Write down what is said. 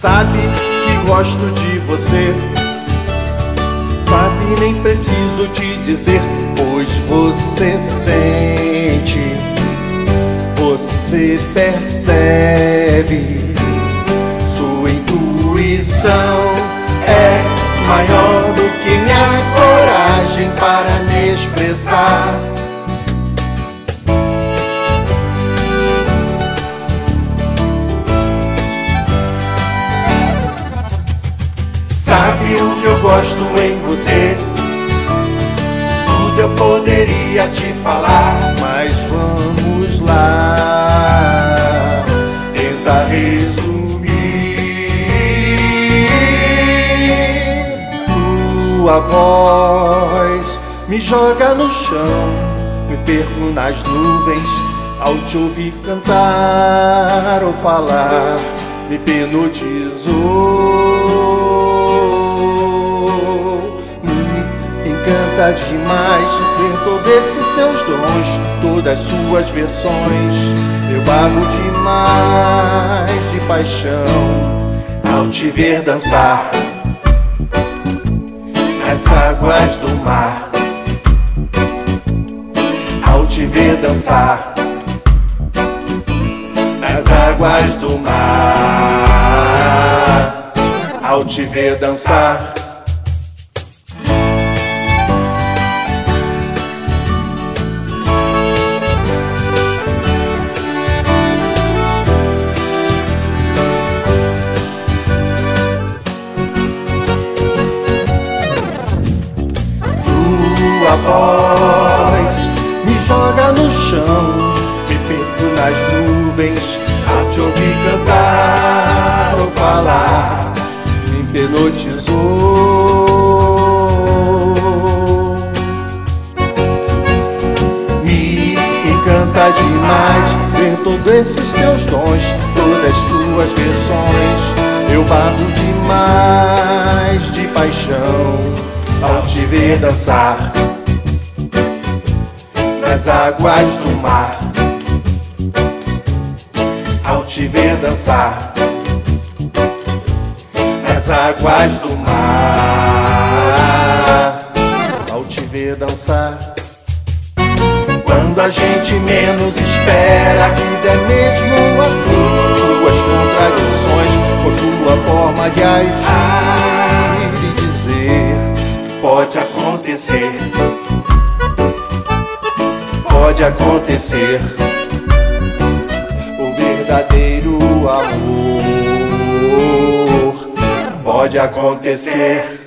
Sabe que gosto de você, sabe, nem preciso te dizer, pois você sente, você percebe. Sua intuição é maior do que minha coragem para me expressar. Sabe o que eu gosto em você? Tudo eu poderia te falar, mas vamos lá, tenta resumir. Tua voz me joga no chão, me perco nas nuvens ao te ouvir cantar ou falar, me hipnotizou. Encanta demais ver todos esses seus dons, todas suas versões. Eu barro demais de paixão ao te ver dançar nas águas do mar, ao te ver dançar nas águas do mar, ao te ver dançar. Tua voz me joga no chão, me perco nas nuvens ao te ouvir cantar ou falar, me hipnotizou. Me encanta demais ver todos esses teus dons, todas tuas versões. Eu barro demais de paixão ao te ver dançar nas águas do mar, ao te ver dançar nas águas do mar, ao te ver dançar. Quando a gente menos espera, a vida é mesmo assim, suas contradições com sua forma de agir e dizer. Pode acontecer, pode acontecer, o verdadeiro amor pode acontecer.